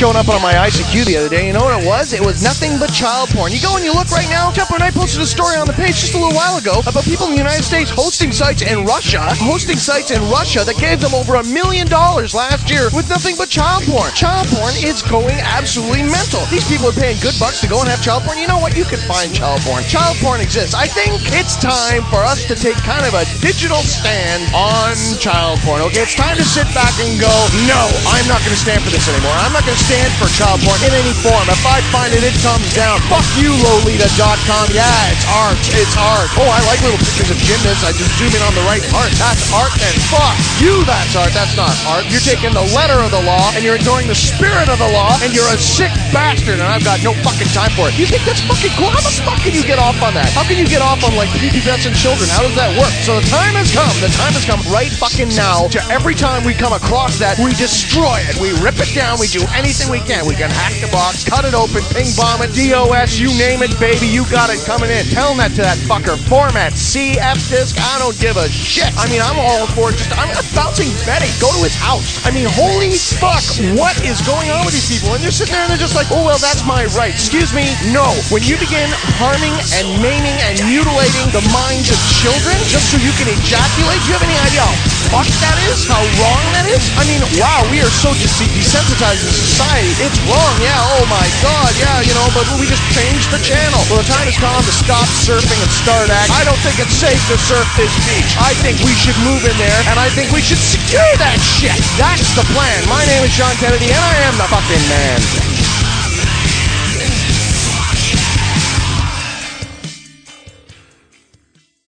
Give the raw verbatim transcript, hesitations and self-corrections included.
showing up on my I C Q the other day. You know what it was? It was nothing but child porn. You go and you look right now. Jumper and I posted a story on the page just a little while ago about people in the United States hosting sites in Russia, hosting sites in Russia that gave them over a million dollars last year with nothing but child porn. Child porn is going absolutely mental. These people are paying good bucks to go and have child porn. You know what? You can find child porn. Child porn exists. I think it's time for us to take kind of a digital stand on child porn. Okay, it's time to sit back and go, no, I'm not going to stand for this anymore. I'm not going to stand for child porn in any form. If I find it, it comes down. Fuck you, Lolita dot com. Yeah, it's art. It's art. Oh, I like little pictures of gymnasts. I just zoom in on the right part. That's art. And fuck you, that's art. That's not art. You're taking the letter of the law and you're ignoring the spirit of the law, and you're a sick bastard, and I've got no fucking time for it. You think that's fucking cool? How the fuck can you get off on that? How can you get off on, like, prepubescent children? How does that work? So the time has come. The time has come right fucking now to every time we come across that, we destroy it. We rip it down. We do anything we can. We can hack the box, cut it open, ping bomb it, DOS, you name it, baby. You got it coming in. Tell that to that fucker. Format C F disk. I don't give a shit. I mean, I'm all for it. Just, I'm, I'm bouncing Betty. Go to his house. I mean, holy fuck. What is going on with these people? And they're sitting there and they're just like, oh, well, that's my right. Excuse me? No. When you begin harming and maiming and mutilating the minds of children just so you can ejaculate, do you have any idea how fucked that is? How wrong that is? I mean, wow, we are so des- desensitized in society. It's wrong. Yeah, oh my God. Yeah, you know, but we just changed the channel. Well, the time has come to stop surfing and start acting. I don't think it's safe to surf this beach. I think we should move in there, and I think we should secure that shit. That's the plan. My name is Sean Kennedy, and I am the fucking man.